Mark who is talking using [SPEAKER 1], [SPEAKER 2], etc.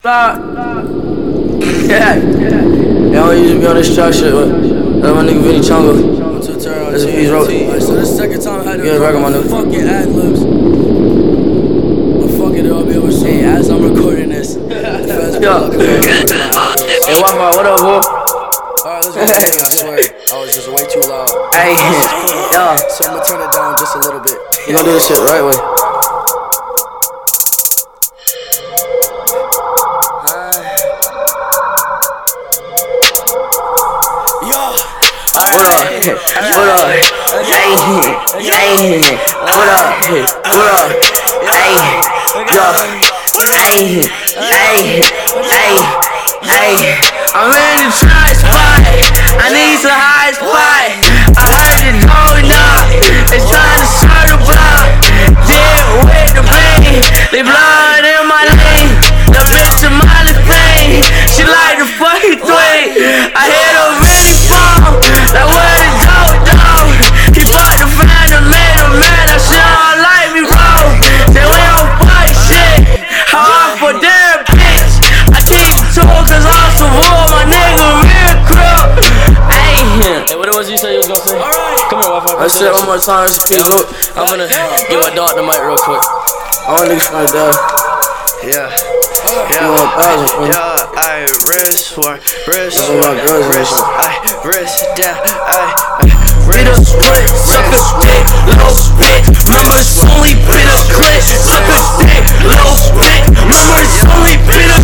[SPEAKER 1] Yeah, I used to be on this track shit with my nigga Vinny Chongo. That's a piece wrote.
[SPEAKER 2] So this second time I had to
[SPEAKER 1] Yeah, record my nigga.
[SPEAKER 2] fucking ad-libs. But fuck it, I'll be able to say as I'm recording this.
[SPEAKER 1] Yeah. Hey, Wi-Fi, what up, boy?
[SPEAKER 2] Alright, let's go. I swear, I was just way too loud.
[SPEAKER 1] Hey, yeah.
[SPEAKER 2] So I'm gonna turn it down just a little bit.
[SPEAKER 1] You gonna do this shit the right way. What up? What up? Hey, what up? What up? Hey, yo, hey. I'm in the try spot. I need some high spot. I heard the door knock. They trying to serve the block. Dead with the pain. They blind in my lane. The bitch of Molly Payne. She like the fucking twig. I hit her really fall. Like where the dog. He fucked the phantom, made him mad. That shit don't like me, bro. Say we don't fight shit. How I for damn bitch. I keep the tool cause I'm so full. My nigga real crip.
[SPEAKER 3] Hey, what was you say you was gonna say?
[SPEAKER 2] Alright.
[SPEAKER 3] Come here, Wi-Fi.
[SPEAKER 1] Let's say it one more time. It's a piece wrote.
[SPEAKER 3] I'm gonna give my dog the mic real quick.
[SPEAKER 1] All niggas trying to die.
[SPEAKER 4] Yeah,
[SPEAKER 1] You want a thousand for me?
[SPEAKER 4] yeah, I wrist one, wrist
[SPEAKER 1] That's what my girls are
[SPEAKER 4] wrist,
[SPEAKER 1] listening.
[SPEAKER 4] I wrist down, I
[SPEAKER 1] Bit a split, suck a dick, low spit. Remember it's only bit a clip. Suck a dick, low spit. Remember it's only bit a